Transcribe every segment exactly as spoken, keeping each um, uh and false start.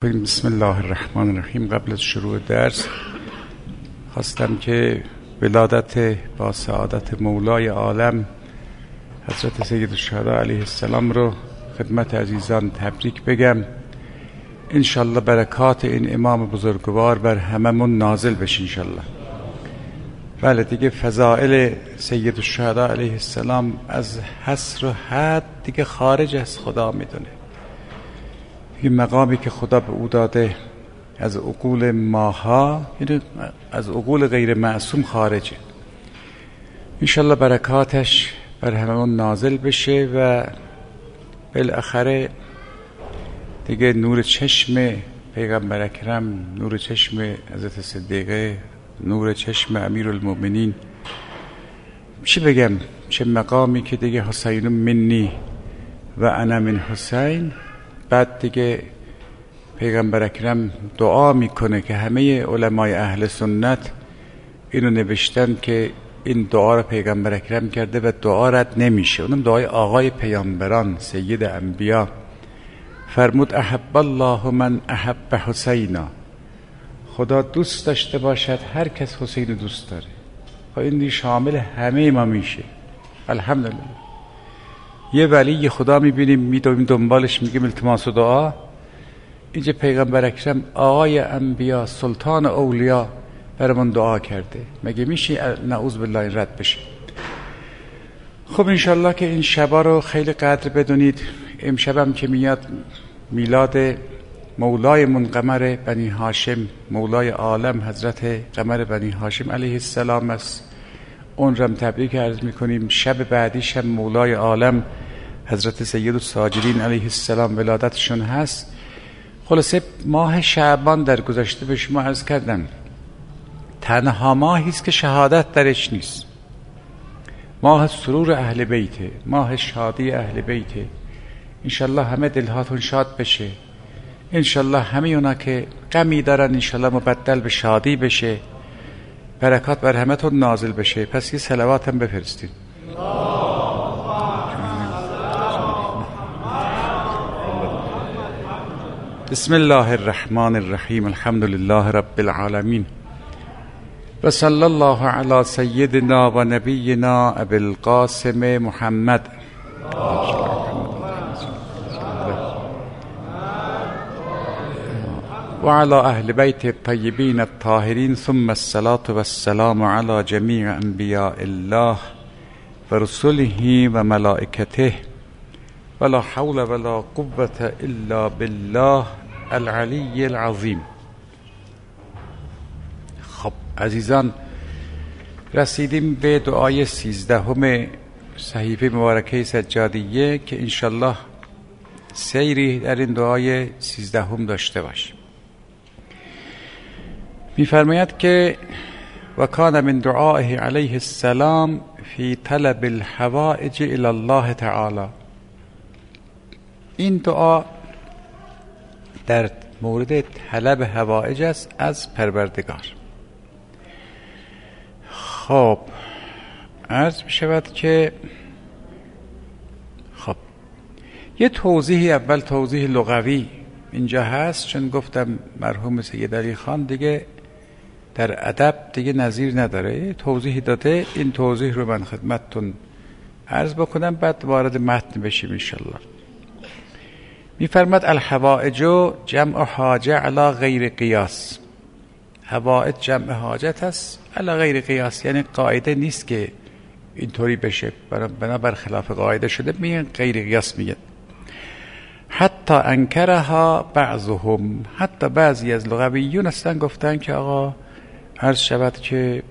بسم الله الرحمن الرحیم. قبل از شروع درس خواستم که ولادت با سعادت مولای عالم حضرت سید الشهدا علیه السلام رو خدمت عزیزان تبریک بگم. انشالله برکات این امام بزرگوار بر هممون نازل بشه انشالله. بله دیگه فضائل سید الشهدا علیه السلام از حصر و حد دیگه خارج از خدا میدونه. این مقامی که خدا به او داده از عقول ماها، یعنی از عقول غیر معصوم خارجه. انشالله برکاتش بر هممون نازل بشه و بالاخره دیگه نور چشم پیغمبر اکرم، نور چشم حضرت صدیقه، نور چشم امیرالمؤمنین، چی بگم، چه مقامی که دیگه حسین منی و انا من حسین. بعد دیگه پیغمبر اکرم دعا میکنه که همه علمای اهل سنت اینو نوشتن که این دعا رو پیغمبر اکرم کرده و دعا رد نمیشه. اونم دعای آقای پیامبران سید انبیا فرمود احب الله من احب حسینا. خدا دوست داشته باشد هر کس حسین دوست داره. و این شامل همه ما میشه. الحمدلله. یه ولی خدا میبینیم میدونیم دنبالش میگیم التماس و دعا. اینجا پیغمبر اکرم آقای انبیا سلطان اولیا برامون دعا کرده. مگه میشه نعوذ بالله این رد بشه؟ خب انشالله که این شبا رو خیلی قدر بدونید. امشبم که میاد میلاد مولای من قمر بنی هاشم، مولای عالم حضرت قمر بنی هاشم علیه السلام است. اون رم تبریک عرض میکنیم. شب بعدیش هم مولای عالم حضرت سید الساجدین علیه السلام ولادتشون هست. خلاصه ماه شعبان در گذشته به شما عرض کردم تنها ماهی است که شهادت درش نیست. ماه سرور اهل بیته، ماه شادی اهل بیته. انشالله همه دلهاتون شاد بشه. انشالله همه اونا که غمی دارن انشالله مبدل به شادی بشه. برکات بر همتون نازل بشه. پس یه صلوات هم بفرستید. بسم الله الرحمن الرحیم. الحمد لله رب العالمین و صلی الله علی سیدنا و نبینا ابی القاسم محمد و علی اهل بیت الطیبین الطاهرین ثم الصلاة والسلام علی جمیع انبیاء الله و رسله و ملائکته ولا حول ولا قوة الا بالله العلی العظیم. خب عزیزان رسیدیم به دعای سیزدهم صحیفه مبارکه سجادیه که انشالله سیری در این دعای سیزدهم داشته باشیم. می‌فرماید که و کان من دعائه علیه السلام فی طلب الحوائج الی الله تعالی. این دعا در مورد طلب حوائج است از پروردگار. خب عرض می شود که خب یه توضیحی اول توضیح لغوی اینجا هست، چون گفتم مرحوم سید علی خان دیگه در ادب دیگه نظیر نداره. توضیحی داده، این توضیح رو من خدمتتون عرض بکنم بعد وارد متن بشیم انشالله. میفرماد الحوائج جمع حاجه علی غیر قیاس. حوائج جمع حاجت است علی غیر قیاس، یعنی قاعده نیست که اینطوری بشه، بنابر خلاف قاعده شده، میگن غیر قیاس میگن. حتی انکرها بعضهم، حتی بعضی از لغویون هستن گفتن که آقا عرض شود که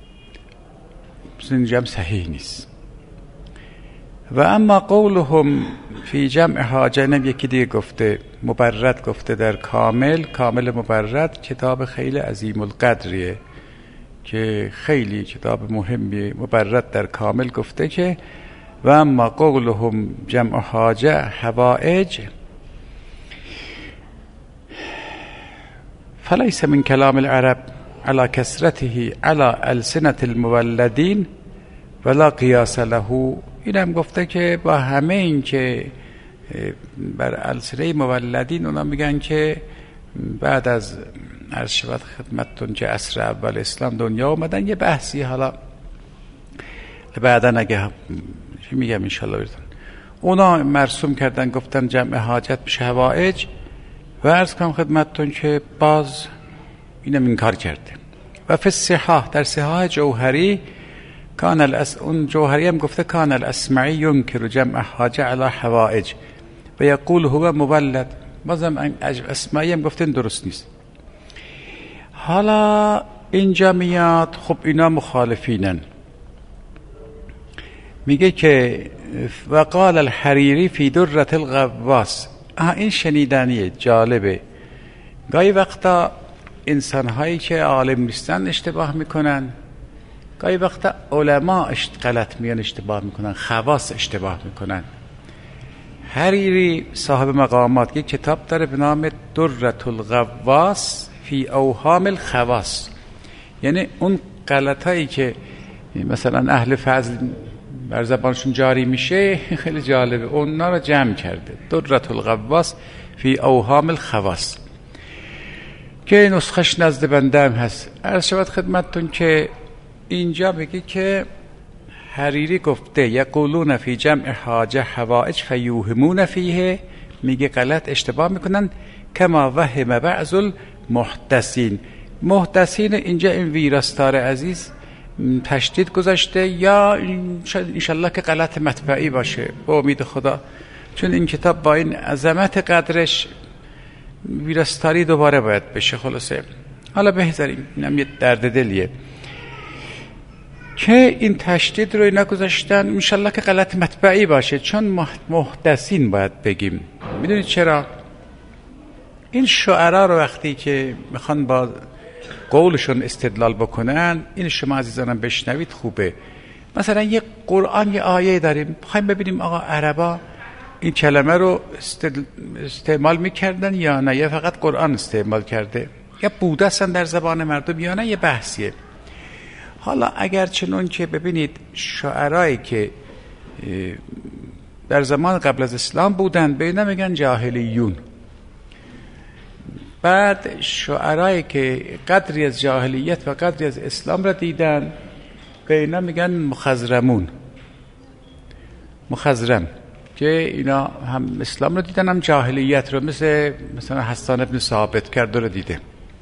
این جمع صحیح نیست. و اما قولهم فی جمع حاجه، نم یکی دیگه گفته مبرد گفته در کامل، کامل مبرد کتاب خیلی عظیم القدریه که خیلی کتاب مهمیه. مبرد در کامل گفته که و اما قولهم جمع حاجه حوائج فلیس من کلام العرب على کثرته على السنة المولدین ولا قیاس له. این هم گفته که با همه این که بر السنه مولدین اونا میگن که بعد از عرض شود خدمتتون که عصر اول اسلام دنیا اومدن، یه بحثی حالا بعداً اگه چی میگم انشالله براتون اونا مرسوم کردن، گفتن جمع حاجت میشه حوائج، و عرض کنم خدمتتون که باز اینم انکار کرده. و فی الصحاح، در صحاح جوهری کان الاس اون جوهری هم گفته کان الاسمعی ینکر جمع حاجه علی حوائج و یقول هو مولد. بازم اسمعی هم گفتن درست نیست. حالا اینجا میاد خب اینا مخالفینن، میگه که وقال الحریری فی درة الغواص. این شنیدنیه، جالبه. گاهی وقتا انسان هایی که عالم نیستن اشتباه میکنن، گاهی وقتا علما غلط میان اشتباه میکنن، خواص اشتباه میکنن. حریری صاحب مقامات یک کتاب داره به نام درة الغواص فی اوهام الخواص، یعنی اون غلط هایی که مثلا اهل فضل بر زبانشون جاری میشه خیلی جالبه، اونا رو جمع کرده. درة الغواص فی اوهام الخواص که نسخش نزد بنده هم هست. عرض شود خدمتتون که اینجا بگی که حریری گفته یقولون فی جمع حاجه حوائج فیوهمون فیه، میگه غلط اشتباه میکنن. کما وهم بعض المحدثین. محدثین اینجا این ویراستار عزیز تشدید گذاشته، یا انشالله که غلط مطبعی باشه با امید خدا، چون این کتاب با این عظمت قدرش ویراستاری دوباره باید بشه. خلاصه حالا بهذاریم، اینم یه درد دلیه که این تشدید رو نگذاشتن، انشالله که غلط مطبعی باشه، چون محدثین باید بگیم. میدونید چرا؟ این شعرا رو وقتی که میخوان با قولشون استدلال بکنن، این شما عزیزانم بشنوید خوبه. مثلا یه قرآن یه آیه داریم، بخوایم ببینیم آقا عربا این کلمه رو استعمال میکردن یا نه، یا فقط قرآن استعمال کرده، یا بوده هستن در زبان مردم یا نه، یه بحثیه. حالا اگر چنون که ببینید شعرایی که در زمان قبل از اسلام بودن به اینا میگن جاهلیون، بعد شعرایی که قدری از جاهلیت و قدری از اسلام را دیدن به اینا میگن مخضرمون. مخضرم که اینا هم اسلام رو دیدن هم جاهلیت رو، مثل مثلا حسان ابن ثابت کرده رو دیده.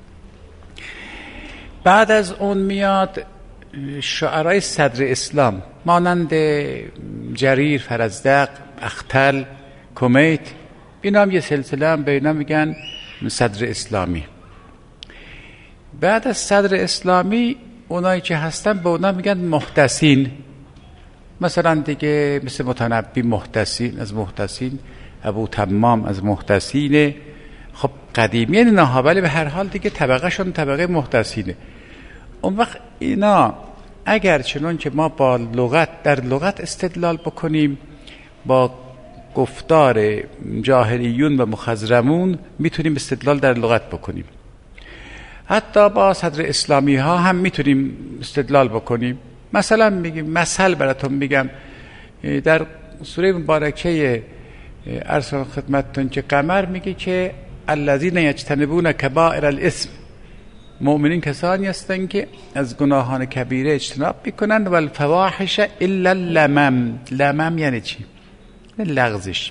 بعد از اون میاد شعرای صدر اسلام مانند جریر، فرزدق، اختل، کمیت، اینا هم یه سلسله هم به اینا میگن صدر اسلامی. بعد از صدر اسلامی اونایی که هستن به اونا میگن محدثین. مثلا دیگه مثل متنبی محدثین از محدثین، ابو تمام از محدثین. خب قدیمی اینها، ولی به هر حال دیگه طبقه شون طبقه محدثینه. اون وقت اینا اگر چنون که ما با لغت در لغت استدلال بکنیم، با گفتار جاهلیون و مخضرمون میتونیم استدلال در لغت بکنیم. حتی با صدر اسلامی ها هم میتونیم استدلال بکنیم. مثلا میگیم، مثل براتون میگم، در سوره مبارکه ارسل خدمتتون که قمر میگه که الذین یجتنبون کبائر الاثم، مؤمنین کسانی هستند که از گناهان کبیره اجتناب میکنن. و الفواحش الا اللمم. لمم یعنی چی؟ لغزش.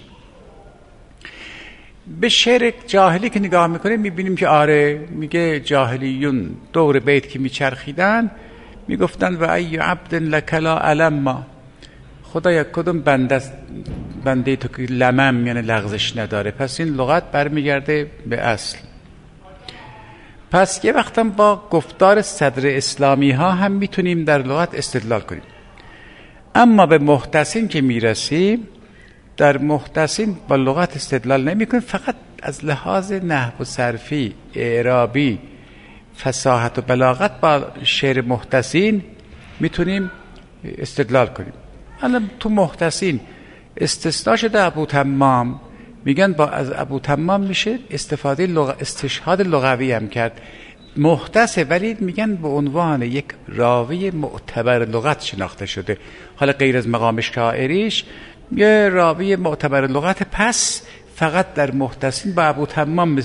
به شعر جاهلی که نگاه میکنیم میبینیم که آره، میگه جاهلیون دور بیت که میچرخیدن میگفتن و ای عبد لکلا علما، خدایا کدوم بنده بنده تو که لمم یعنی لغزش نداره. پس این لغت برمیگرده به اصل. پس یه وقتم با گفتار صدر اسلامی ها هم میتونیم در لغت استدلال کنیم. اما به محدثین که میرسیم، در محدثین با لغت استدلال نمی کنیم، فقط از لحاظ نحو و صرفی، اعرابی، فصاحت و بلاغت با شعر محدثین میتونیم استدلال کنیم. الان تو محدثین استثناء شده ابو تمام، میگن با از ابو تمام میشه استفاده لغ... استشهاد لغوی هم کرد. محدثه ولی میگن به عنوان یک راوی معتبر لغت شناخته شده. حالا غیر از مقام شاعریش یه راوی معتبر لغت، پس فقط در محدثین با ابو تمام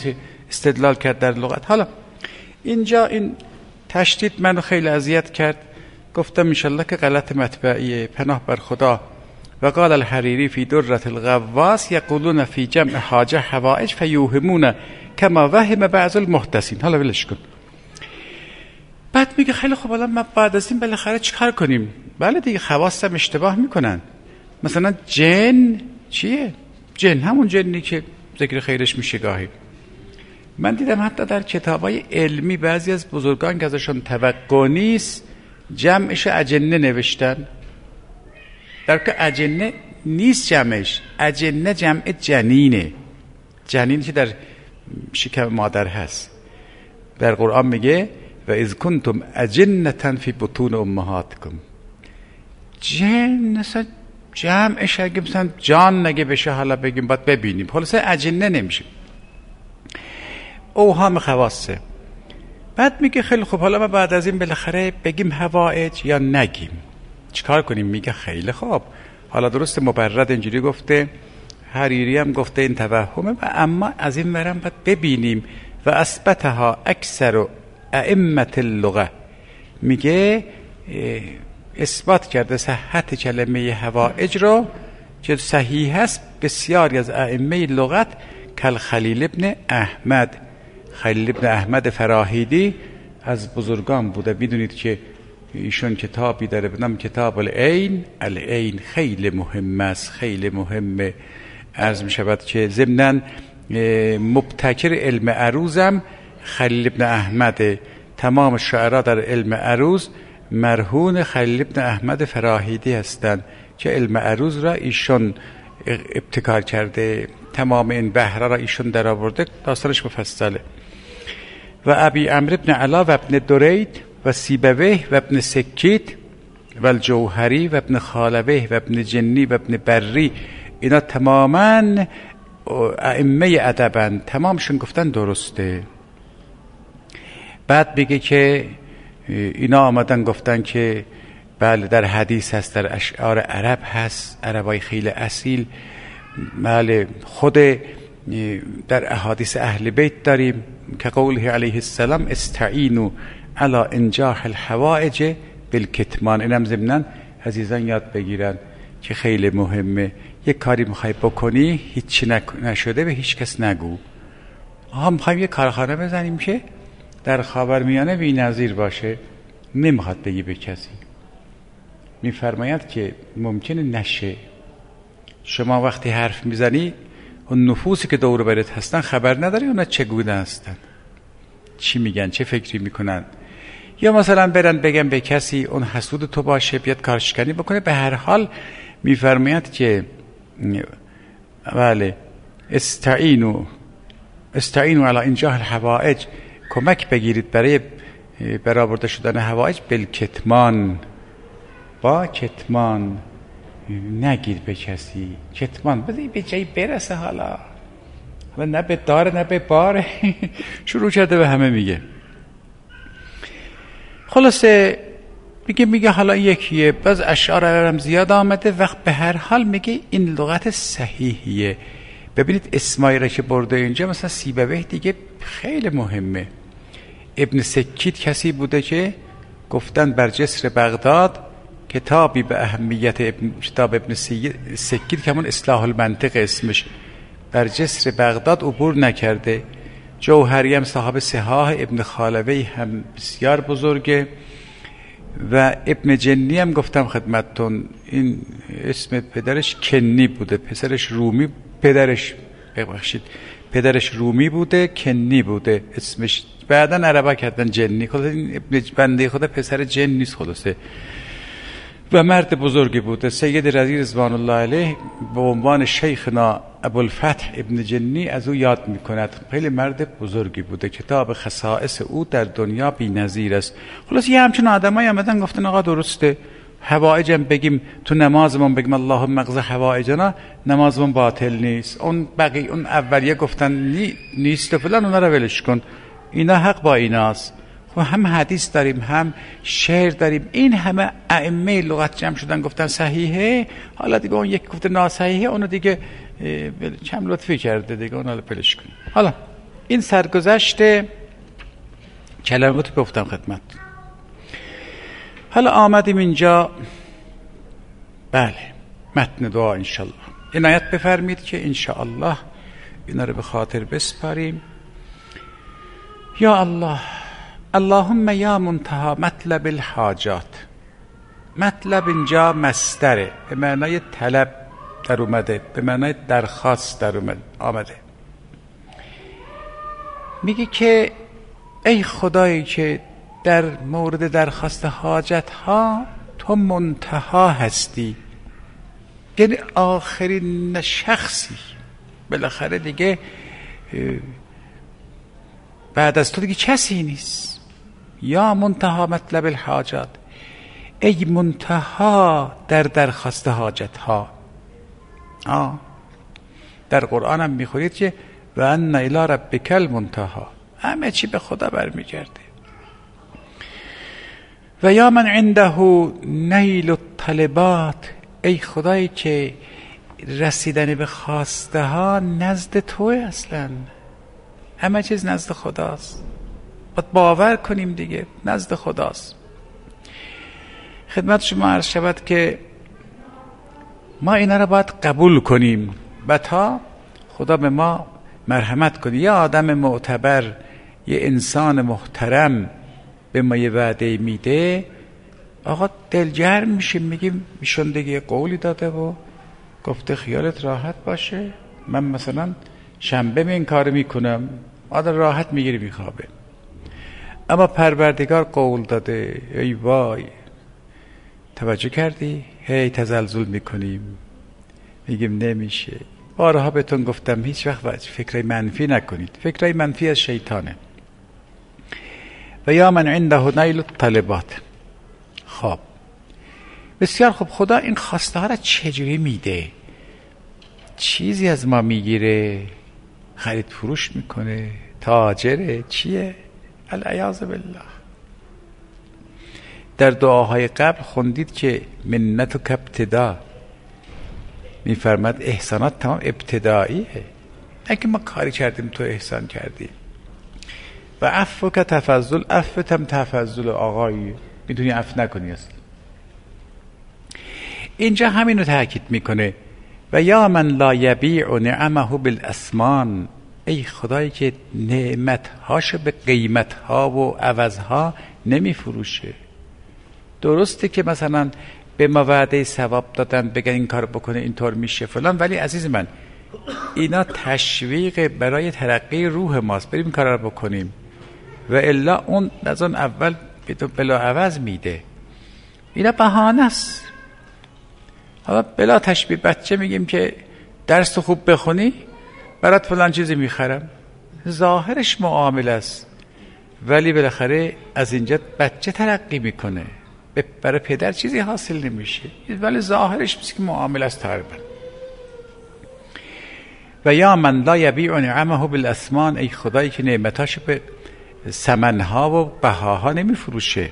استدلال کرد در لغت. حالا اینجا این تشدید منو خیلی اذیت کرد، گفتم انشالله که غلط مطبعیه، پناه بر خدا. و قال الحریری فی درة الغواص یقولون فی جمع حاجه حوائج فیوهمون کما وهم بعض المحدثین. حالا ولش کن. بعد میگه خیلی خب حالا ما بعد از این بالاخره چیکار کنیم؟ بله دیگه خواص هم اشتباه میکنن. مثلا جن چیه؟ جن همون جنی که ذکر خیرش میشه گاهی. من دیدم حتی در کتابای علمی بعضی از بزرگان که ازشون توقع نیست جمعش اجنه نوشتن، در که اجنه نیست جمعش، اجنه جمع جنینه، جنین که در شکم مادر هست. در قرآن میگه و اذ کنتم اجنة فی بطون امهاتکم. جن مثلا جمعش اگه مثلا جان نگه بشه حالا بگیم باید ببینیم، خلاصه اجنه نمیشه، اوهام خواصه. بعد میگه خیلی خوب حالا ما بعد از این بالاخره بگیم حوائج یا نگیم، چیکار کنیم؟ میگه خیلی خوب حالا درست مبرد اینجوری گفته، حریری هم گفته این توهمه، و اما از این ورم باید ببینیم. و اثبتها اکثر ائمه اللغه، میگه اثبات کرده صحت کلمه حوائج رو که صحیح است بسیاری از ائمه لغت، کل خلیل ابن احمد. خلیل ابن احمد فراهیدی از بزرگان بوده. میدونید که ایشون کتابی داره به نام کتاب العین. العین خیلی مهم است، خیلی مهمه. عرض می شود که ضمناً مبتکر علم عروضم خلیل ابن احمد. تمام شعرا در علم عروض مرهون خلیل ابن احمد فراهیدی هستند که علم عروض را ایشون ابتکار کرده، تمام این بحرها را ایشون در آورده، داستانش مفصله. و ابی عمرو ابن علا و ابن درید و سیبویه و ابن سکیت و الجوهری و ابن خالویه و ابن جنی و ابن بری، اینا تماما ائمه ادبن، تمامشون گفتن درسته. بعد بگه که اینا آمدن گفتن که بله در حدیث هست، در اشعار عرب هست، عربای خیلی اصیل. بله خود در احادیث اهل بیت داریم که قوله علیه السلام استعینوا علی انجاح الحوائج بالکتمان. اینم ضمناً عزیزان یاد بگیرن که خیلی مهمه. یک کاری میخوای بکنی هیچی نشده به هیچ کس نگو. آها میخوایم یه کارخانه بزنیم که در خاورمیانه بی‌نظیر باشه، نمیخواد بگی به کسی. میفرماید که ممکنه نشه. شما وقتی حرف میزنی اون نفوسی که دور برت هستن خبر نداری اونا چگونه هستن، چی میگن، چه فکری میکنن. یا مثلا برن بگن به کسی اون حسود تو باشه بیاد کارشکنی بکنه. به هر حال میفرماید که بله استعینوا استعینوا علی انجاح الحوائج، کمک بگیرید برای برآورده شدن حوائج بالکتمان، با کتمان. نگید به کسی، کتمان بذاری به جایی برسه. حالا حالا نه به داره نه به باره شروع کرده به همه میگه. خلاصه میگه میگه حالا یکیه، باز اشعار عرب زیاد آمده. وقت به هر حال میگه این لغت صحیحیه. ببینید اسمایی را که برده اینجا، مثلا سیبویه دیگه خیلی مهمه. ابن سکیت کسی بوده که گفتن بر جسر بغداد کتابی به اهمیت ابن کتاب ابن سکیت که همون اصلاح المنطق اسمش، بر جسر بغداد عبور نکرده. جوهری هم صاحب صحاح، ابن خالوی هم بسیار بزرگه. و ابن جنی هم گفتم خدمتتون این اسم پدرش کنی بوده، پسرش رومی، پدرش ببخشید پدرش رومی بوده، کنی بوده اسمش، بعدا عربا کردن جنی. خلاص این ابن بنده خدا پسر جن نیست خلاصه. و مرد بزرگی بوده. سید رضی رضوان الله علیه به عنوان شیخنا ابوالفتح ابن جنی از او یاد میکند. خیلی مرد بزرگی بوده. کتاب خصائص او در دنیا بی‌نظیر است. خلاص یه همچون آدمایی آمدن گفتن آقا درسته حوائجم بگیم تو نمازمون بگیم اللهم اقض حوائجنا، نمازمون باطل نیست. اون بقیه اون اولیه گفتن نی نیست فلان، اونا رو ولش کن، اینا حق با ایناست. خب هم حدیث داریم هم شعر داریم، این همه ائمه لغت جمع شدن گفتن صحیحه. حالا دیگه اون یک گفته ناصحیحه، اونو دیگه کم لطفی کرده دیگه، اونو پلش کن. حالا این سرگذشت کلمات گفتم خدمت. حالا آمدیم اینجا، بله، متن دعا انشالله. عنایت بفرمید که انشاءالله اینا رو به خاطر بسپاریم. یا الله، اللهم یا منتهی مطلب الحاجات. مطلب اینجا مصدره، به معنای طلب در اومده، به معنای درخواست در آمده. میگه که ای خدایی که در مورد درخواست حاجت ها تو منتها هستی، یعنی آخرین شخصی، بالاخره دیگه بعد از تو دیگه کسی نیست. یا منتها مطلب الحاجات، ای منتها در درخواست حاجت ها. آه. در قرآن هم میخورید که و ان الی ربک المنتها، همه چی به خدا برمیگرده. و یا من عنده نیل الطلبات، ای خدایی که رسیدن به خواسته ها نزد توه، اصلا همه چیز نزد خداست. باید باور کنیم دیگه نزد خداست. خدمت شما عرض شود که ما اینا را باید قبول کنیم و تا خدا به ما مرحمت کنه. یه آدم معتبر، یه انسان محترم به ما یه وعده میده، آقا دلگرم میشه، میگیم ایشون دیگه قولی داده و گفته خیالت راحت باشه، من مثلا شنبه می این کار میکنم، آدم راحت میگیری میخوابه. اما پروردگار قول داده، ای وای، توجه کردی؟ هی تزلزل میکنیم، میگیم نمیشه. بارها بهتون گفتم هیچ وقت فکرای منفی نکنید، فکرای منفی از شیطانه. و یا من عنده نیل الطلبات. خب بسیار خوب، خدا این خواسته ها را چجوری میده؟ چیزی از ما میگیره؟ خرید فروش میکنه؟ تاجره؟ چیه؟ العیاذ بالله. در دعاهای قبل خوندید که منتک ابتدا، میفرماد احسانات تمام ابتداییه. اگه ما کاری کردیم تو احسان کردی. و عفو که تفضل، عفو تم تفضل آقایی، میتونی عفو نکنی اصلا. اینجا همینو تاکید میکنه. و یا من لا یبیع نعمه بالاسمان، ای خدایی که نعمتهاشو به قیمتها و عوضها نمیفروشه. درسته که مثلا به ما وعده ثواب دادن، بگن این کار بکنه اینطور میشه فلان، ولی عزیز من اینا تشویق برای ترقی روح ماست، بریم این کار رو بکنیم. و الا اون از اون اول بلا عوض میده. اینا بهانه است. حالا بلا تشبیه بچه میگیم که درس خوب بخونی برات فلان چیزی میخرم، ظاهرش معامله است، ولی بالاخره از اینجا بچه ترقی میکنه، برای پدر چیزی حاصل نمیشه، ولی ظاهرش مثل که معامله است تقریبا. و یا من لا یبیع نعمه بالاسمان، ای خدایی که نعمتاشو به ثمنها و بهاها نمیفروشه.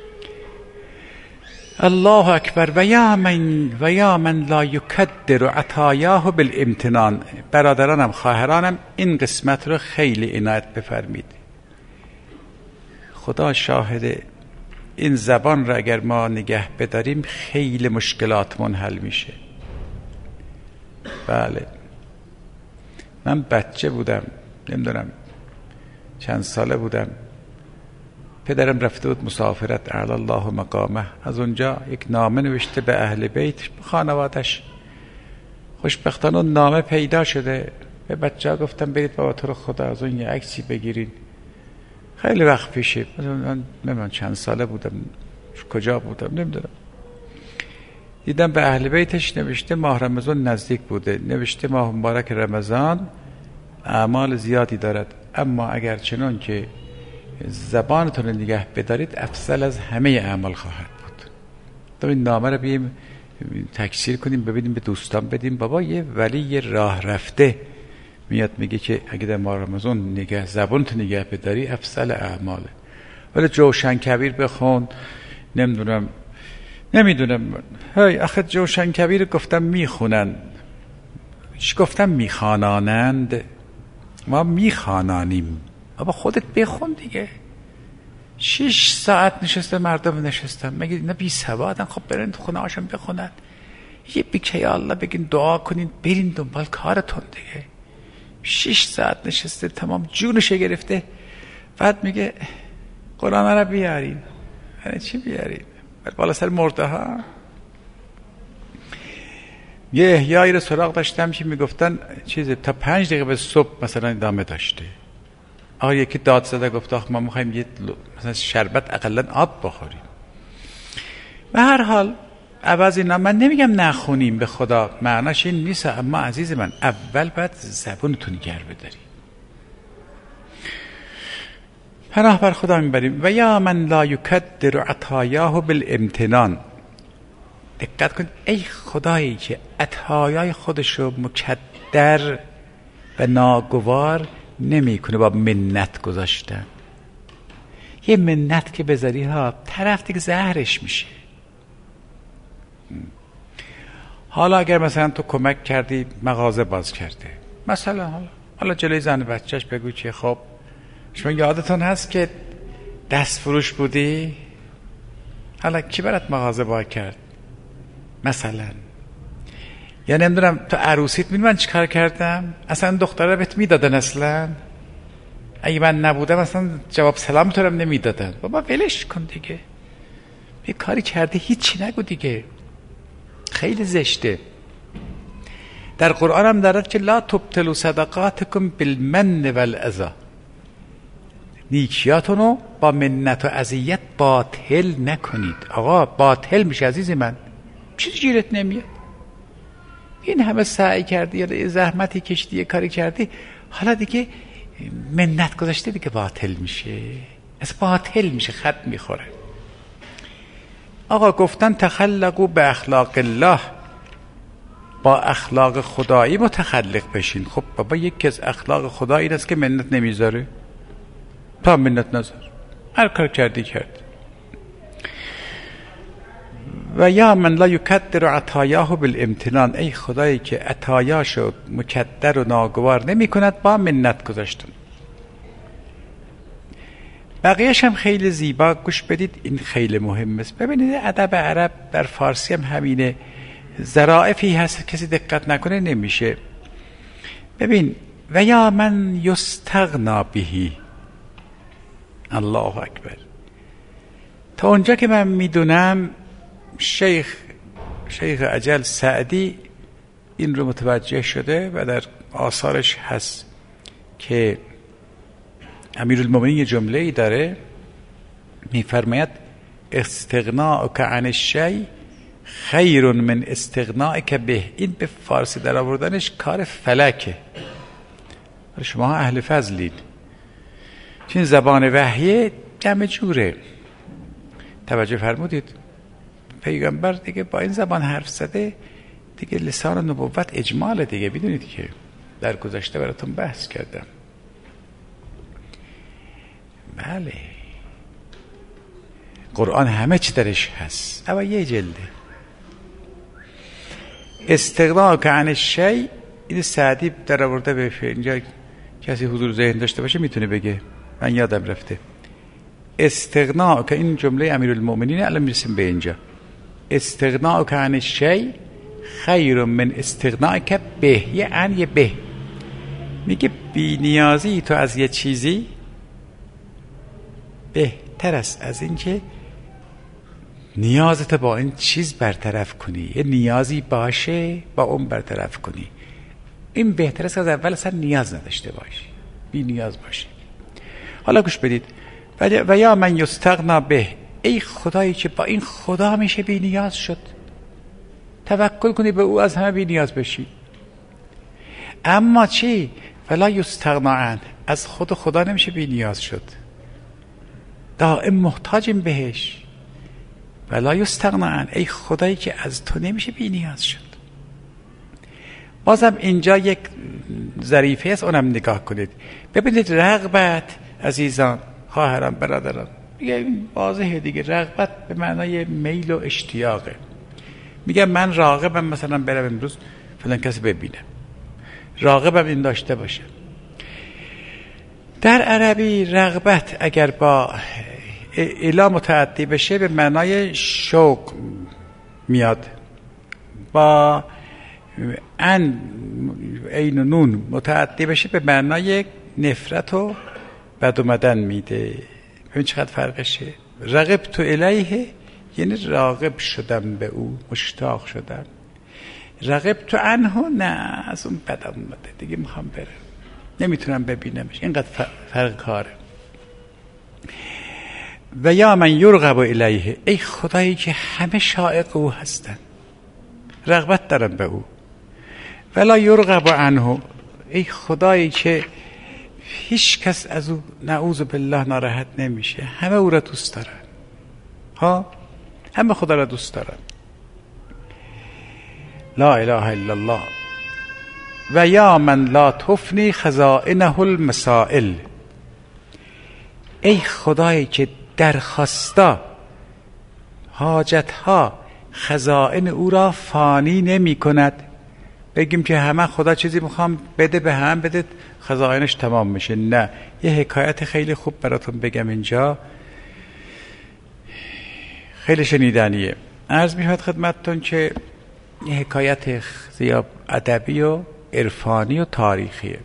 الله اکبر. و یا من و یا من لا یکدر عطایاه بالامتنان. برادرانم، خواهرانم، این قسمت رو خیلی عنایت بفرمید. خدا شاهده، این زبان را اگر ما نگه بداریم خیلی مشکلاتمون حل میشه. بله، من بچه بودم، نمیدونم چند ساله بودم، پدرم رفته بود مسافرت، اعلی الله مقامه، از اونجا یک نامه نوشته به اهل بیت، خانوادش. خوشبختانه نامه پیدا شده. به بچه ها گفتم برید بابا تو رو خدا از اون یه عکسی بگیرین. خیلی وقت پیشه، من نمیدونم چند ساله بودم، کجا بودم نمیدونم. دیدم به اهل بیتش نوشته ماه رمضان نزدیک بوده، نوشته ماه مبارک رمضان اعمال زیادی دارد، اما اگر چنان که زبانتون نگه بدارید افضل از همه اعمال خواهد بود. تو این نامه رو بیم تکثیر کنیم، ببینیم به دوستان بدیم. بابا یه ولی یه راه رفته میاد میگه که اگه در ماه رمضان نگه زبانتو نگه بداری افضل اعماله. ولی جوشن کبیر بخون، نمیدونم نمیدونم هی آخه جوشن کبیر گفتم میخونن، چی گفتم میخوانانند، ما میخوانانیم. بابا خودت بخون دیگه. شش ساعت نشسته مردم نشستن، مگه اینا بی سوادن؟ خب برین تو خونه هاشون بخونن، یه بیکه یا الله بگین دعا کنین، برین دنبال کارتون دیگه. شش ساعت نشسته تمام جونش گرفته، بعد میگه قرآن رو بیارین. یعنی چی بیارین؟ بالا سر مرده ها. یه احیایی رو سراغ داشتم که میگفتن چیزه تا پنج دقیقه به صبح مثلا ادامه داشته. آقا یکی داد زده گفت آخ ما میخوایم یه مثلا شربت اقلا آب بخوریم. به هر حال عوض اینا من نمیگم نخونیم، به خدا معناش این نیست، اما عزیز من اول باید زبونتون گر بداری. پناه بر خدا میبریم. و یا من لا یکدر عطایاه بالامتنان. دقت کن، ای خدایی که عطایای خودشو مکدر و ناگوار نمی کنه با منت گذاشتن. یه منت که بذاری ها طرف دیگه زهرش میشه. حالا اگر مثلا تو کمک کردی مغازه باز کرده، مثلا حالا حالا جلوی زن بچهش بگو که خب شما یادتون هست که دست فروش بودی، حالا کی برات مغازه باز کرد مثلا. یا نمیدونم تو عروسیت میدونی من چیکار کردم، اصلا دختره بهت میدادن، اصلا اگه من نبودم اصلا جواب سلام تو رو نمیدادن. بابا ولش کن دیگه، یه کاری کرده هیچی نگو دیگه، خیلی زشته. در قرآن هم دارد که لا تبطلوا صدقاتکم بالمن والاذی، نیکیاتونو با منت و اذیت باطل نکنید. آقا باطل میشه عزیز من، چیزی گیرت نمیاد. این همه سعی کردی یا زحمتی کشیدی، کاری کردی، حالا دیگه منت گذاشته دیگه باطل میشه، از باطل میشه، خط میخوره. آقا گفتن تخلقوا به اخلاق الله، با اخلاق خدایی متخلق بشین. خب بابا یکی از اخلاق خدا این است که منت نمیذاره، تا منت نذار، هر کار کردی کرد. و یا من لا یکدر عطایاه بالامتنان، ای خدایی که عطایاشو مکدر و ناگوار نمی کند با منت گذاشتن. بقیهش هم خیلی زیبا، گوش بدید، این خیلی مهم است. ببینید ادب عرب در فارسی هم همینه، ظرافی هست کسی دقت نکنه نمیشه. ببین و یا من یستغنا بهی، الله اکبر. تا اونجا که من میدونم شیخ شیخ اجل سعدی این رو متوجه شده و در آثارش هست که امیرالمومنین جمله ای داره میفرماید استغناءک عن الشیء خیر من استغنائک به. این به فارسی در آوردنش کار فلکه. شما اهل فضلید، چون زبان وحیه جمع جوره. توجه فرمودید؟ پیغمبر دیگه با این زبان حرف زده دیگه، لسان نبوت اجماله دیگه. بدونید که در گذشته براتون بحث کردم. بله قرآن همه چی درش هست، اما یه جلده. استغناء عن الشیء، این سعدی در آورده به اینجا، کسی حضور ذهن داشته باشه میتونه بگه، من یادم رفته. استغناء که این جمله امیرالمومنین، الان میرسیم به اینجا. استغناء عن الشیء خیر من استغنائک به، یه ان یه به. میگه بی نیازی تو از یه چیزی بهتر است از این که نیازت با این چیز برطرف کنی، یه نیازی باشه با اون برطرف کنی. این بهتر است از اول اصلا نیاز نداشته باشی، بی نیاز باشی. حالا گوش بدید. و یا من یستغنا به، ای خدایی که با این خدا میشه بی نیاز شد. توکل کنی به او، از همه بی نیاز بشی. اما چی؟ ولا یستغنا عنه، از خود خدا نمیشه بی نیاز شد، دائم محتاجیم بهش. ولا یستغنا عنه، ای خدایی که از تو نمیشه بی نیاز شد. بازم اینجا یک ظریفه است، اونم نگاه کنید. ببینید رغبت عزیزان، خواهران، برادران، میگه این واضحه دیگه. رغبت به معنای میل و اشتیاقه. میگه من راغبم مثلا برم امروز فلان کسی ببینم، راغبم این داشته باشه. در عربی رغبت اگر با الا متعدی بشه به معنای شوق میاد، با ان عین و نون متعدی بشه به معنای نفرت و بد اومدن میده. ببین چقدر فرقشه. رغبت الیه یعنی راغب شدم به او، مشتاق شدم. رغبت عنه نه، از اون بدم اومده دیگه، میخوام برم، نمیتونم ببینمش، اینقدر فرق کاره. و یا من یرغب الیه، ای خدایی که همه شائق او هستن، رغبت دارم به او. ولا یرغب عنه، ای خدایی که هیچ کس از او نعوذ بالله ناراحت نمیشه، همه او را دوست دارن، ها، همه خدا را دوست دارن. لا اله الا الله. و یا من لا تفنی خزائنه المسائل، ای خدایی که درخواستا حاجتها خزائن او را فانی نمی کند. بگیم که همه خدا چیزی میخوام بده به هم بده خزائنش تمام میشه، نه. یه حکایت خیلی خوب براتون بگم اینجا، خیلی شنیدنیه. عرض می‌شود خدمتتون که یه حکایت زیاد ادبی و عرفانی و تاریخیه.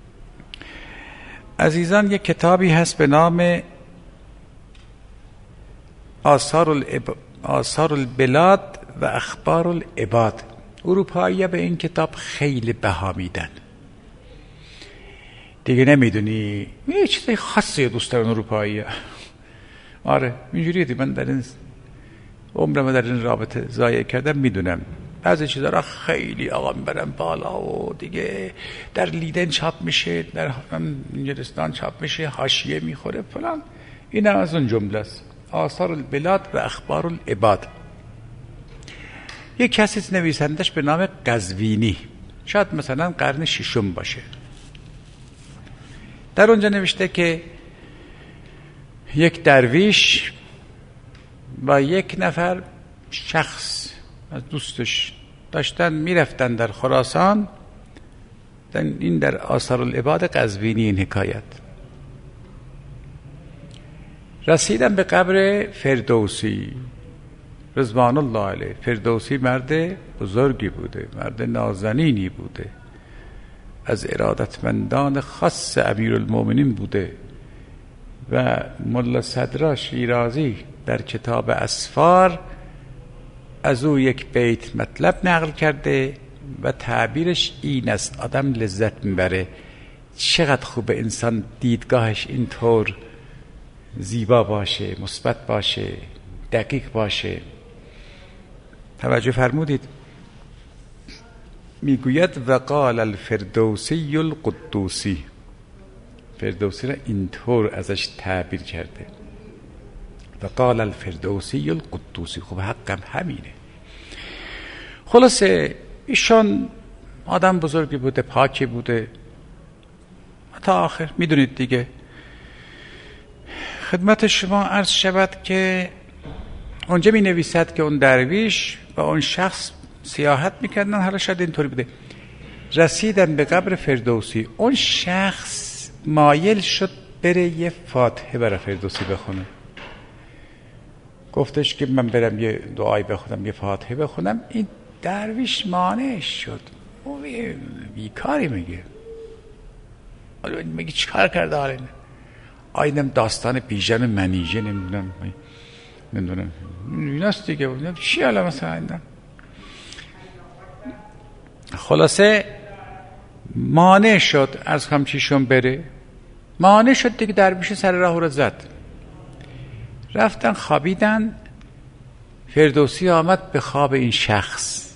عزیزان، یک کتابی هست به نام آثار العب... آثار البلاد و اخبار العباد. اروپایی‌ها به این کتاب خیلی بها میدن. دیگه نمیدونی یه چیز خاصی دوست دارن اروپایی‌ها. آره اینجوریه دیگه. من در این عمرم در این رابطه ضایع کردم، میدونم بعضی چیزا را خیلی آقا میبرن بالا و دیگه در لیدن چاپ میشه، در انگلستان چاپ میشه، حاشیه میخوره فلان. این هم از اون جمله است. آثار البلاد و اخبار العباد. یک کسی نویسندش به نام قزوینی، شاید مثلا قرن ششم باشه. در اونجا نوشته که یک درویش با یک نفر شخص از دوستش داشتن میرفتن در خراسان. این در آثار العباد قزوینی این حکایت. رسیدن به قبر فردوسی رضوان الله علیه. فردوسی مرد بزرگی بوده، مرد نازنینی بوده، از ارادتمندان خاص امیرالمومنین بوده و ملا صدرا شیرازی در کتاب اسفار از او یک بیت مطلب نقل کرده و تعبیرش این است: آدم لذت میبره. چقدر خوبه انسان دیدگاهش اینطور زیبا باشه، مثبت باشه، دقیق باشه. توجه فرمودید؟ میگوید وقال الفردوسی القدوسی. فردوسی را اینطور ازش تعبیر کرده، وقال الفردوسی القدوسی. خب حقم همینه. خلاصه ایشان آدم بزرگی بوده، پاکی بوده تا آخر میدونید دیگه. خدمت شما عرض شود که اونجا می نویسد که اون درویش و اون شخص سیاحت میکردن. حالا شاید اینطوری بوده، رسیدن به قبر فردوسی. اون شخص مایل شد بره یه فاتحه برای فردوسی بخونه. گفتش که من برم یه دعایی بخونم، یه فاتحه بخونم. این درویش مانع شد. او بیکاری میگه. حالا میگه چیکار کرده حالا اینه؟ آیدم داستان بیژن و منیژه نمیدونم نمیدونم ایناست دیگه. چی حالا مثلا اینا؟ خلاصه مانع شد از همچیشون بره. مانع شد دیگه. درویش سر راه رو زد. رفتن خوابیدن. فردوسی آمد به خواب این شخص.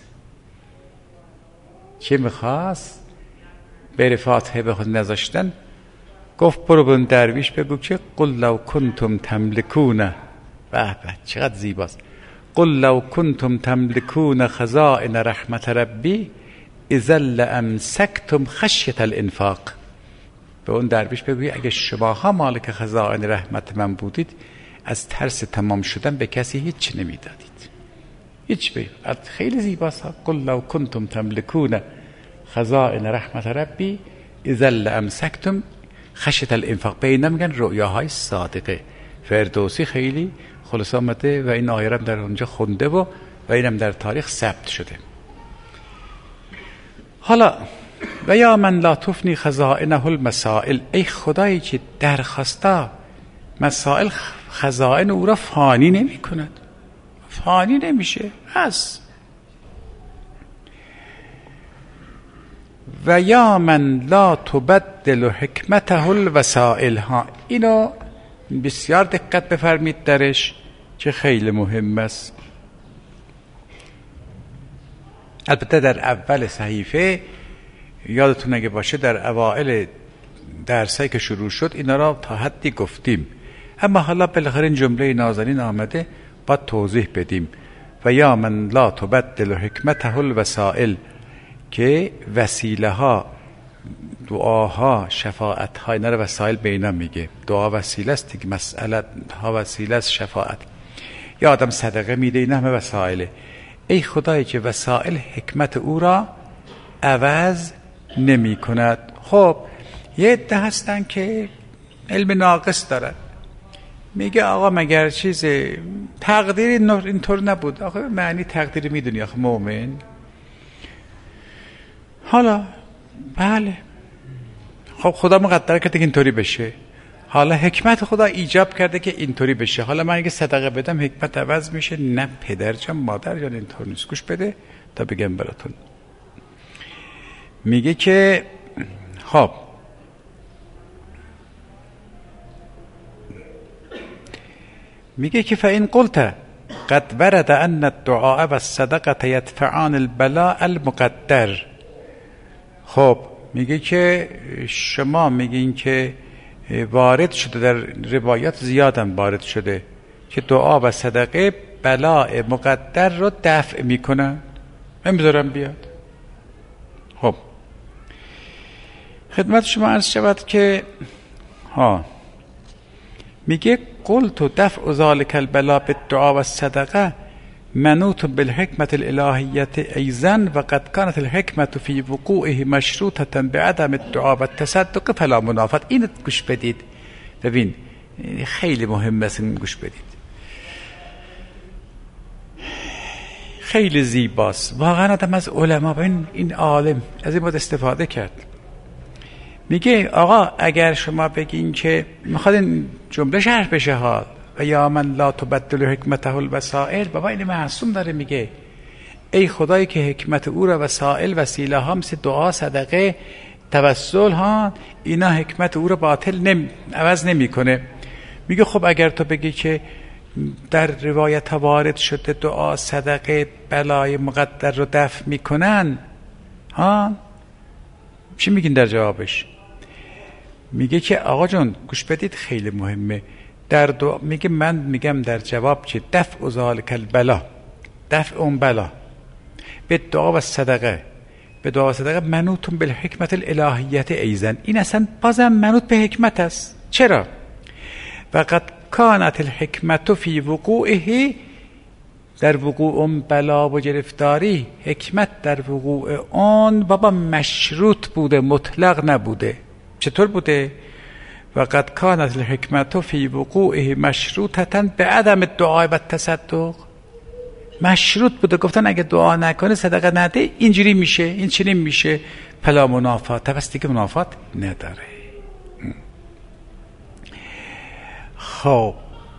چه میخواست؟ بره فاتحه بخون، نذاشتن. گفت برو به اون درویش بگو که قل لو کنتم تملکون، به به چقدر زیباست، قل لو کنتم تملکون خزائن رحمت ربی اذا لامسکتم خشیة الانفاق. به اون درویش بگوی اگه شماها مالک خزائن رحمت من بودید، از ترس تمام شدن به کسی هیچ نمیدادید. هیچ بید. خیلی زیباست. قل لو کنتم تملکون خزائن رحمت ربی اذا لامسکتم. خشیت الانفاق. به اینا میگن رؤیاهای صادقه. فردوسی خیلی خلاص آمده و این آیه در اونجا خونده و و اینم در تاریخ ثبت شده. حالا و یا من لا تفنی خزائنه المسائل، ای خدایی که درخواستا مسائل خزائن او را فانی نمی کند، فانی نمیشه هست. و یا من لا تبدل حکمته الوسائل، ها اینو بسیار دقت بفرمید درش که خیلی مهم است. البته در اول صحیفه یادتون اگه باشه در اوائل درسایی که شروع شد اینا را تا حدی گفتیم، اما حالا بالاخره این جمله نازنین آمده باید توضیح بدیم. و یا من لا تبدل حکمته الوسائل، که وسیله ها، دعاها، شفاعت ها، اینا رو وسایل به اینا میگه. دعا وسیله است دیگه، مسئله ها وسیله است، شفاعت. یا آدم صدقه میده، اینا همه وسایله. ای خدایی که وسایل حکمت او را عوض نمی کند. خب یه عده هستن که علم ناقص دارن، میگه آقا مگر چیز تقدیر اینطور نبود؟ آقا معنی تقدیر میدونی آقا مؤمن؟ حالا بله، خب خدا مقدر کرده که اینطوری بشه، حالا حکمت خدا ایجاب کرده که اینطوری بشه. حالا من اگه صدقه بدم حکمت عوض میشه؟ نه پدر جان مادر جان اینطور نیست. گوش بده تا بگم براتون. میگه که خب میگه که فإن قلت قد ورد ان الدعاء والصدقه يدفعان البلاء المقدر. خب میگه که شما میگین که وارد شده، در روایات زیادم وارد شده که دعا و صدقه بلاء مقدر رو دفع میکنن، نمیذارن بیاد. خب خدمت شما عرض شود که ها میگه قلت دفع ذلك البلاء بالدعاء والصدقه منوط بالحکمت الالهیت ایضا و قد كانت الحکمت فی وقوعه مشروطه بعدم الدعاء والتصدق فلا منافات. این گوش بدید، ببین خیلی مهم است این گوش بدید، خیلی زیباست واقعا. آدم از علما، ببین این عالم از این بود استفاده کرد. میگه آقا اگر شما بگین که میخواد این جمله شرح بشه حال و یا من لا تبدل حکمته الوسائل، بابا این معصوم داره میگه ای خدایی که حکمت او را وسائل وسیله ها مثل دعا، صدقه، توسل ها، اینا حکمت او را باطل نمی عوض نمیکنه. میگه خب اگر تو بگی که در روایت ها وارد شده دعا، صدقه بلای مقدر رو دفع میکنن، ها چی میگین در جوابش؟ میگه که آقا جان گوش بدید خیلی مهمه. در دعا میگه من میگم در جواب که دفع ذلک البلا، دفع اون بلا به دعا و صدقه، به دعا و صدقه منوط بالحکمت الالهیت ایضا، این اصلا بازم منوط به حکمت است. چرا؟ و قد کانت الحکمت فی وقوعه، در وقوع اون بلا و گرفتاری حکمت در وقوع اون بابا مشروط بوده، مطلق نبوده. چطور بوده؟ و قد کانت الحکمت فی وقوعه مشروطه بعدم الدعاء و التصدق. مشروط بوده، گفتن اگه دعا نکنه صدقه نده اینجوری میشه، این چنین میشه، فلا منافات، پس دیگه منافات نداره. خب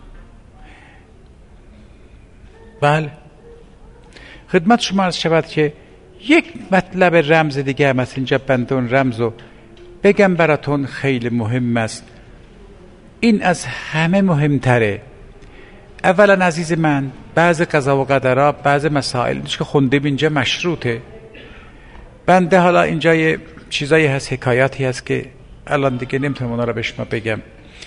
بله خدمت شما عرض شود که یک مطلب رمز دیگه هم از اینجا بندون رمزو بگم براتون، خیلی مهم است. این از همه مهمتره. اولا عزیز من، بعض قضا و قدرها، بعض مسائل که خونده اینجا مشروطه. بنده حالا اینجا یه چیزایی هست، حکایاتی هست که الان دیگه نمیتونم اونا رو به شما بگم.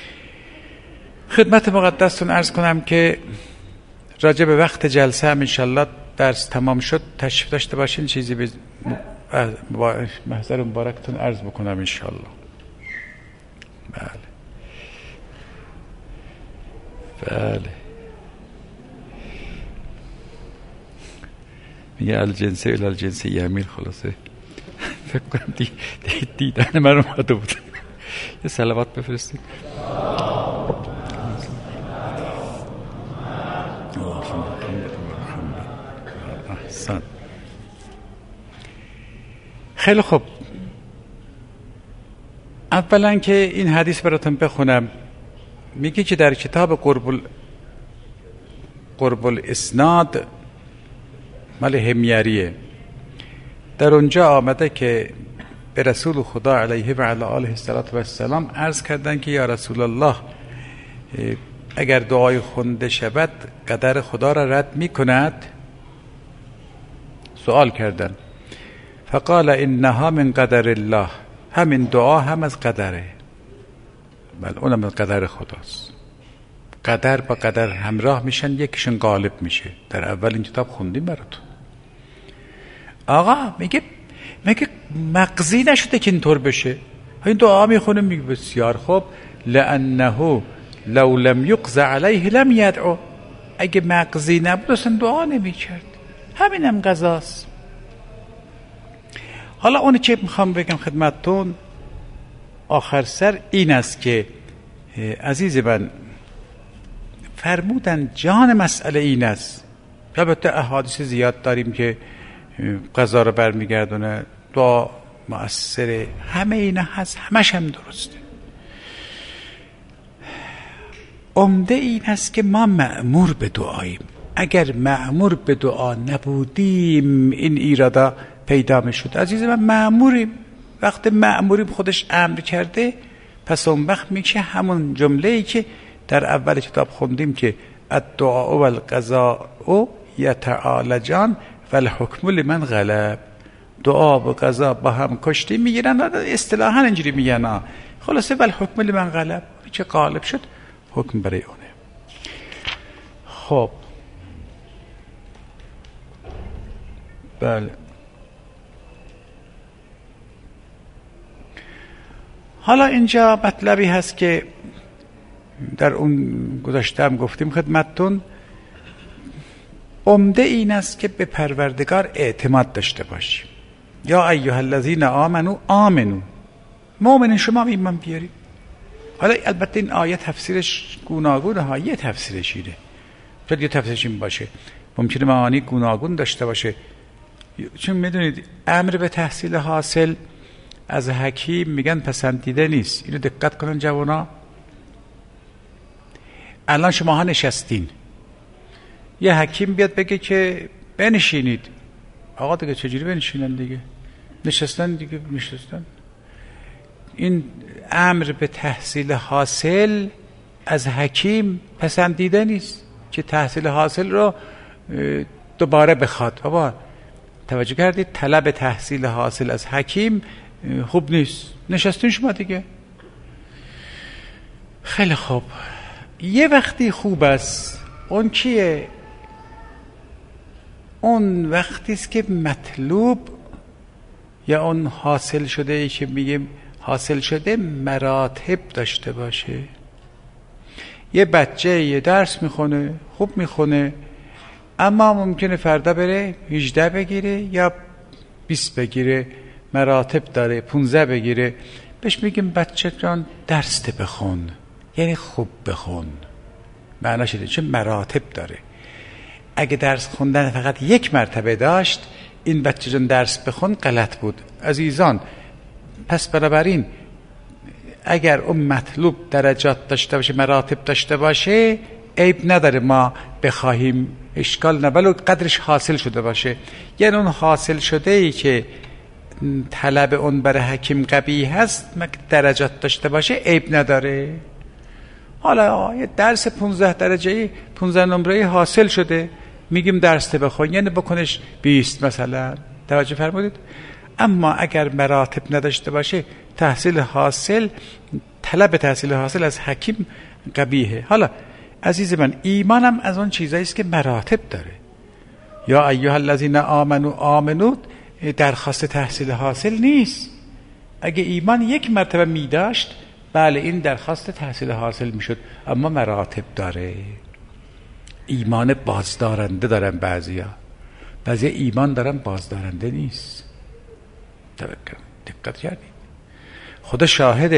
خدمت مقدستون عرض کنم که راجع به وقت جلسه هم انشالله درس تمام شد تشریف داشته باشین، چیزی به محضر مبارکتون عرض بکنم انشالله. بله بله میگه الجنسه الی الجنسه یمیل. خلاصه فکر کنم دی دیدن من اومده بود یه صلوات بفرستید. احسن. خیلی خوب، اولا که این حدیث براتون بخونم. میگه که در کتاب قرب ال... قرب الاسناد مال همیریه، در اونجا آمده که به رسول خدا علیه و علی آله السلام عرض کردن که یا رسول الله، اگر دعای خونده شود قدر خدا را رد می کند؟ سوال کردن. فقال انها من قدر الله، همین دعا هم از قدره. بله، اونم از قدر خداست. قدر با قدر همراه میشن، یکیشون غالب میشه. در اول این کتاب خوندیم براتون. آقا میگه میگه مقضی نشده که اینطور بشه. این دعا میخونه، میگه بسیار خوب، لانه لو لم یقضى علیه لم یدعو، اگه مقضی نبود اصلا دعا نمیکرد. همینم قضاست. حالا اونی که میخوام بگم خدمتتون آخر سر این است که عزیز من فرمودن جان مسئله این است. البته احادیث زیاد داریم که قضا رو برمیگردونه، دعا مؤثره، همه اینا هست، همش هم درسته. عمده این است که ما مأمور به دعاییم. اگر مأمور به دعا نبودیم این ایرادا پیدا می شد. عزیز من مأموریم. وقتی مأموریم خودش امر کرده، پس اون وقت میشه همون جمله‌ای که در اول کتاب خوندیم که الدعاء و القضاء یتعالجان و الحکم لمن غلب. دعا و قضا با هم کشتی میگیرن، اصطلاحا اینجوری میگن. خلاصه و الحکم لمن غلب، چه غالب شد حکم برای اونه. خب بله، حالا اینجا مطلبی هست که در اون گذشته هم گفتیم خدمتتون. عمده این است که به پروردگار اعتماد داشته باشیم. یا ایها الذین آمنو آمنو، مؤمنین شما ایمان بیارید. حالا البته این آیه تفسیرش گوناگونه ها، یه تفسیرش اینه، شاید یه تفسیرش این باشه، ممکنه معانی گوناگون داشته باشه. چون میدونید امر به تحصیل حاصل از حکیم میگن پسندیده نیست. اینو دقت کنن جوانا. الان شما ها نشستین، یه حکیم بیاد بگه که بنشینید، آقا دیگه چجوری بنشینن؟ دیگه نشستن، دیگه نشستن. این امر به تحصیل حاصل از حکیم پسندیده نیست که تحصیل حاصل رو دوباره بخواد. بابا توجه کردید؟ طلب تحصیل حاصل از حکیم خوب نیست. نشستین شما دیگه. خیلی خوب. یه وقتی خوب است. اون کیه؟ اون وقتی است که مطلوب یا اون حاصل شده ای که میگیم حاصل شده مراتب داشته باشه. یه بچه یه درس میخونه، خوب میخونه، اما ممکنه فردا بره هجده بگیره یا بیست بگیره، مراتب داره، پونزده بگیره. بهش میگیم بچه جان درس بخون، یعنی خوب بخون. معناش اینه چون مراتب داره. اگه درس خوندن فقط یک مرتبه داشت، این بچه جان درس بخون غلط بود عزیزان. پس بنابراین اگر اون مطلوب درجات داشته باشه، مراتب داشته باشه، عیب نداره ما بخواهیم، اشکال نه، ولو قدرش حاصل شده باشه. یعنی اون حاصل شده ای که طلب اون برای حکیم قبیح هست درجات داشته باشه، عیب نداره. حالا یه درس پونزده درجه‌ای پونزده نمره‌ای حاصل شده، میگیم درس بخون، یعنی بکنش بیست مثلا. توجه فرمودید؟ اما اگر مراتب نداشته باشه، تحصیل حاصل، طلب تحصیل حاصل از حکیم قبیحه. حالا عزیز من، ایمانم از اون چیزایی است که مراتب داره. یا ایها الذین آمنو آمنو درخواست تحصیل حاصل نیست. اگه ایمان یک مرتبه می داشت، بله این درخواست تحصیل حاصل می شد، اما مراتب داره. ایمان بازدارنده دارن بعضیا، بعضی ایمان دارن بازدارنده نیست. دقت کردید؟ خدا شاهده.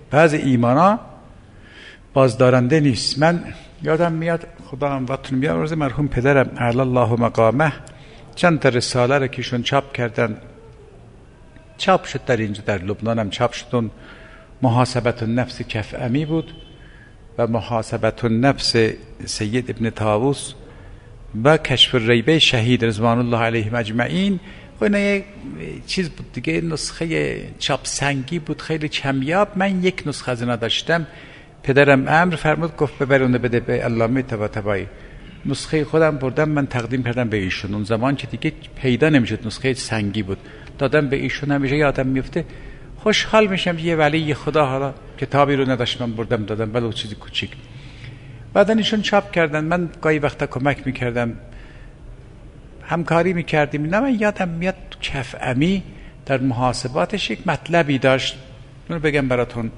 بعض ایمانا بازدارنده نیست. من یادم میاد، خدا هم وقتون بیامرزه، مرحوم پدرم اعلی الله مقامه چند تا رساله رو که ایشون چاپ کردن، چاپ شد در اینجا در لبنان هم چاپ شد. اون محاسبت النفس کفعمی بود و محاسبت النفس سید ابن طاووس و کشف الریبه شهید رضوان الله علیهم اجمعین. و اینا یک چیز بود دیگه، نسخه چاپ سنگی بود، خیلی کمیاب. من یک نسخه از اینا داشتم. پدرم امر فرمود، گفت ببرونه بده به علامه طباطبایی. نسخه خودم بردم، من تقدیم کردم به ایشون. اون زمان که دیگه پیدا نمیشد، نسخه سنگی بود، دادم به ایشون. همیشه یادم میفته، خوشحال میشم یه ولی خدا حالا کتابی رو نداشت من بردم دادم، ولو چیزی کوچیک. بعدن ایشون چاپ کردن، من گاهی وقتا کمک میکردم، همکاری میکردیم. نه من یادم میاد کفعمی در محاسباتش یک مطلبی داشت، اونو بگم براتون.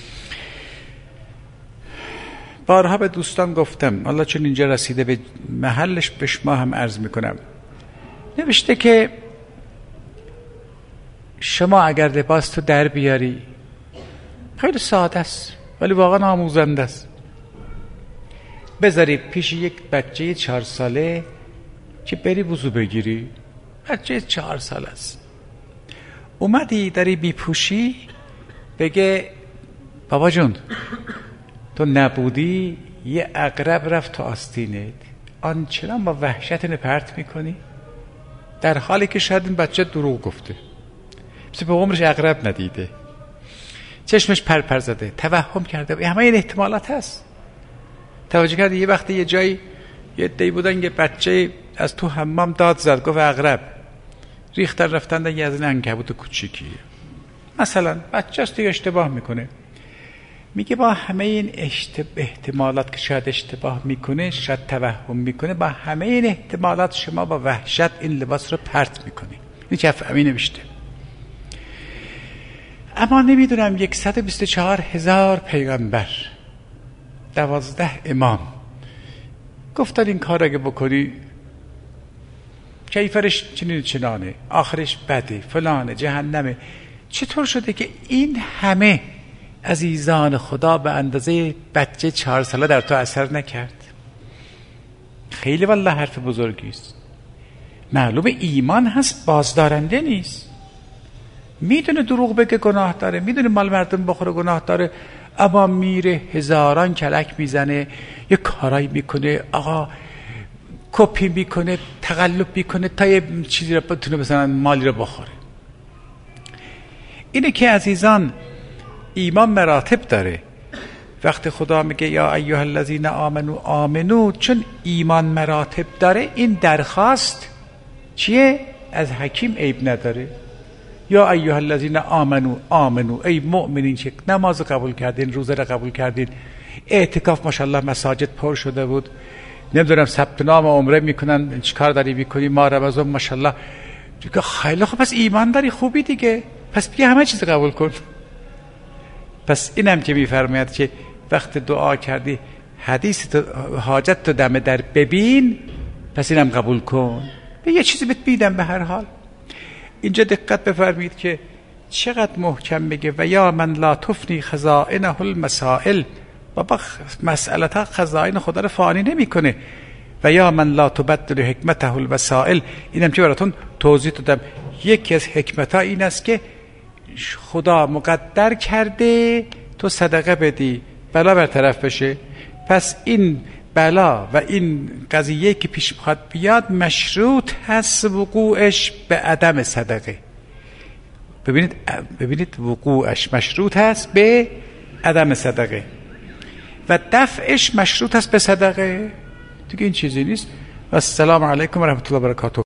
بارها به دوستان گفتم، حالا چون اینجا رسیده به محلش به شما هم عرض میکنم. نوشته که شما اگر لباس تو در بیاری، خیلی ساده است ولی واقعا آموزنده است، بذاری پیش یک بچه چهار ساله که بری وضو بگیری، بچه چهار ساله است، اومدی داری میپوشی، بگه بابا جون تو نبودی یه عقرب رفت تو آستینت، آنچنان با وحشت اینو پرت میکنی، در حالی که شاید این بچه دروغ گفته، مثل به عمرش عقرب ندیده، چشمش پر پر زده، توهم کرده. همه این احتمالات هست. توجه کردی یه وقتی یه جایی یه عده‌ای بودن، یه بچه از تو حمام داد زد، گفت عقرب، ریختن رفتن یه از این عنکبوت کوچیکی. مثلا بچه است دیگه، اشتباه میکنه. میگه با همه این احتمالات که شاید اشتباه میکنه، شاید توهم میکنه، با همه این احتمالات شما با وحشت این لباس رو پرت میکنی. این کفعمی نوشته. اما نمیدونم صد و بیست و چهار هزار پیغمبر، دوازده امام گفتن این کار اگه بکنی کیفرش چنین چنانه، آخرش بده، فلانه، جهنمه. چطور شده که این همه عزیزان خدا به اندازه بچه چهار ساله در تو اثر نکرد؟ خیلی والله حرف بزرگی است. معلوم ایمان هست، بازدارنده نیست. میدونه دروغ بگه گناه داره، میدونه مال مردم بخوره گناه داره، اما میره هزاران کلک میزنه، یه کارایی میکنه، آقا کپی میکنه، تقلب میکنه تا یه چیزی رو بتونه مثلا مالی رو بخوره. اینه که عزیزان ایمان مراتب داره. وقتی خدا میگه یا ایها الذین آمنو آمنو، چون ایمان مراتب داره، این درخواست چیه؟ از حکیم عیب نداره. یا ایها الذین آمنو آمنو، ای مؤمنین که نماز قبول کردین، روزه را قبول کردین، اعتکاف ماشاءالله مساجد پر شده بود، نمیدونم ثبت نام عمره میکنن، چیکار داری میکنی، ما رمضان ماشاءالله. خیلی خوب، پس ایمان داری، خوبی دیگه، پس بیا همه چیز قبول کن. پس اینم که میفرماید که وقت دعا کردی حدیث تو حاجت تو دم در ببین، پس اینم قبول کن، به یه چیزی بهت میدم. به هر حال اینجا دقت بفرمایید که چقدر محکم میگه و یا من لا تفنی خزائنه المسائل، بابا مسئلتا خزائن خدا رو فانی نمیکنه. و یا من لا تبدل حکمته الوسائل، اینم که براتون توضیح دادم. یکی از حکمتها این است که خدا مقدر کرده تو صدقه بدی بلا برطرف بشه، پس این بلا و این قضیه که پیش بخواد بیاد مشروط هست وقوعش به عدم صدقه. ببینید ببینید وقوعش مشروط هست به عدم صدقه و دفعش مشروط هست به صدقه. دیگه این چیزی نیست. و السلام علیکم و رحمت الله و برکاته.